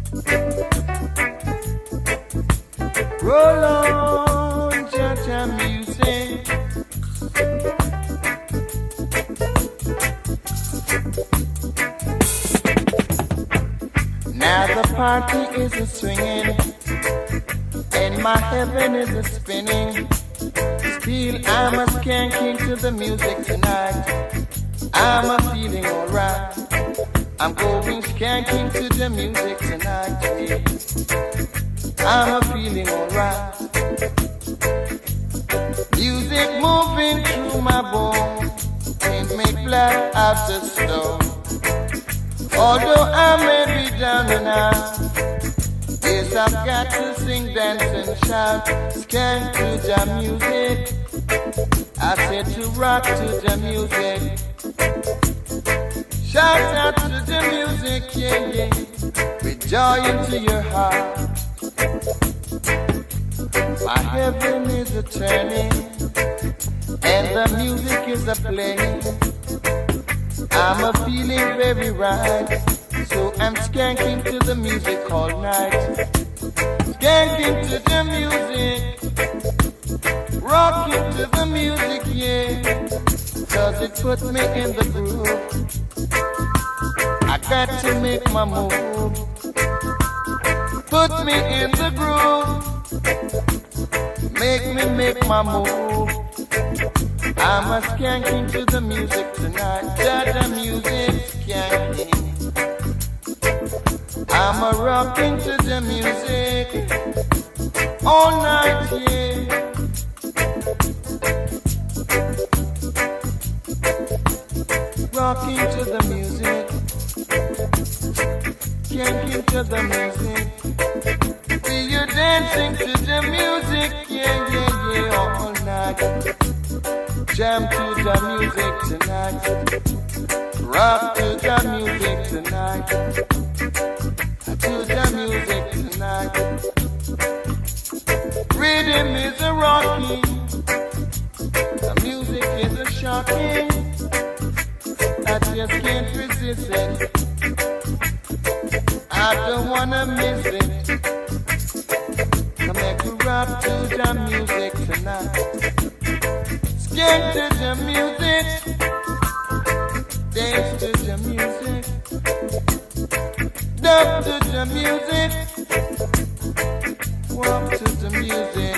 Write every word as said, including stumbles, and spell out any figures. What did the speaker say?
Roll on, cha-cha music. Now the party is a swinging, and my heaven is a spinning. Still I'm a skanking to the music tonight. I'm a feeling alright. I'm going skanking to the music tonight. Yeah. I'm a feeling alright. Music moving through my bones and make blood out the stone. Although I may be down and out, yes, I've got to sing, dance and shout. Skank to the music. I said to rock to the music. Shout out to the music, yeah, yeah. With joy into your heart. My heaven is a turning, and the music is a playing. I'm a feeling very right, so I'm skanking to the music all night. Skanking to the music, rocking to the music, yeah. Cause it puts me in the groove. I got to make my move. Put me in the groove. Make me make my move. I'm a skanking to the music tonight. To the music skanking. I'm a rocking to the music all night, yeah. Rocking to the music, skanking to the music. See you dancing to the music, yeah, yeah, yeah, all night. Jam to the music tonight. Rock to the music tonight. To the music tonight. Rhythm is a rocking. The music is a shocking. I just can't resist it. I don't wanna miss it. Come make me rock to the music tonight. Skank to the music. Dance to the music. Dub to the music. Walk to the music.